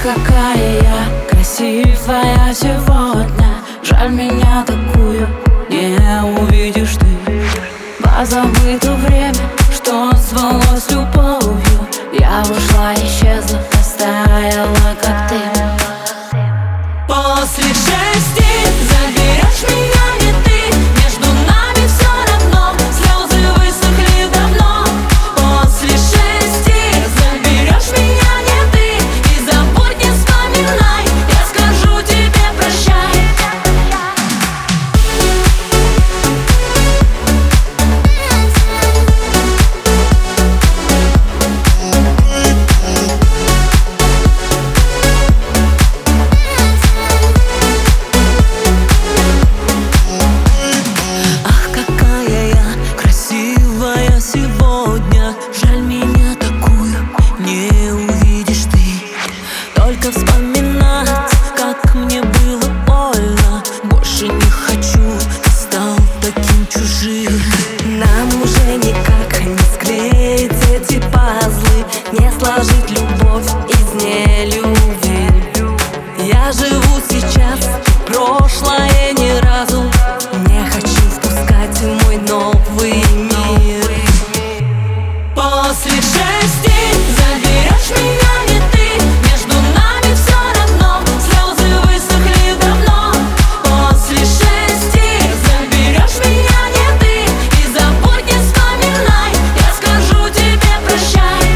какая я красивая сегодня. Жаль, меня такую не увидишь ты. Позабыто время, что звалось любовью. Я ушла, исчезла, растаяла, как ты. После 6 заберешь меня не ты. Между нами все равно, слезы высохли давно. После 6 заберешь меня не ты. И забудь, не вспоминай, я скажу тебе прощай. Сегодня жаль, меня такую не увидишь ты. Только вспоминать, как мне было больно. Больше не хочу, ты стал таким чужим. Нам уже никак не склеить эти пазлы, не сложить любовь из нелюбви. Я живу сейчас, прошлое ни разу не хочу впускать в мой новый мир. После 6 заберешь меня не ты. Между нами все равно, слезы высохли давно. После 6 заберешь меня не ты. И забудь, не вспоминай, я скажу тебе прощай.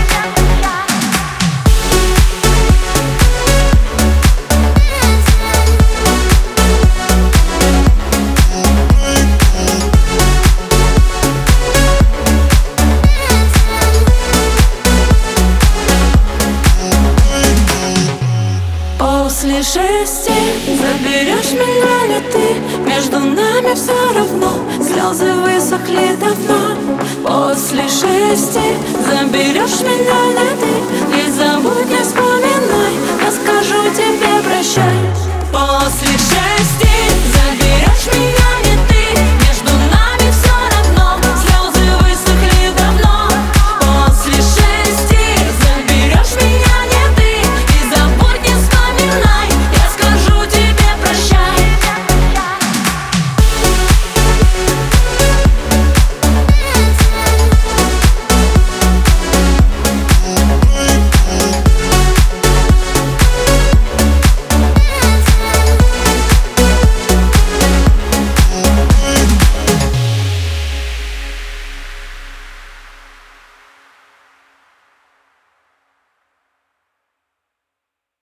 После 6 заберешь меня не ты. Между нами все равно, слезы высохли давно. После 6 заберешь меня не ты. И забудь, не вспоминай, я скажу тебе прощай. После 6 заберешь меня